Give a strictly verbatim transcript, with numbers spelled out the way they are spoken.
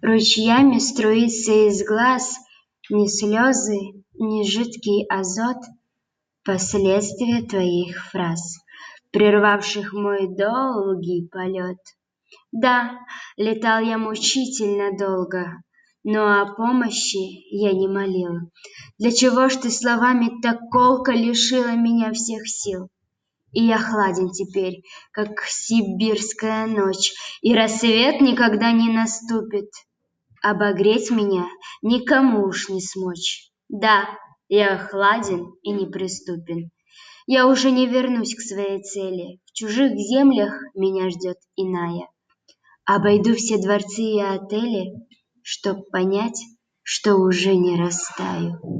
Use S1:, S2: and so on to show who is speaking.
S1: Ручьями струится из глаз не слезы, не жидкий азот, последствия твоих фраз, прервавших мой долгий полет. Да, летал я мучительно долго, но о помощи я не молил. Для чего ж ты словами так колко лишила меня всех сил? И я хладен теперь, как сибирская ночь, и рассвет никогда не наступит. Обогреть меня никому уж не смочь. Да, я хладен и неприступен. Я уже не вернусь к своей цели. В чужих землях меня ждет иная. Обойду все дворцы и отели, чтоб понять, что уже не растаю.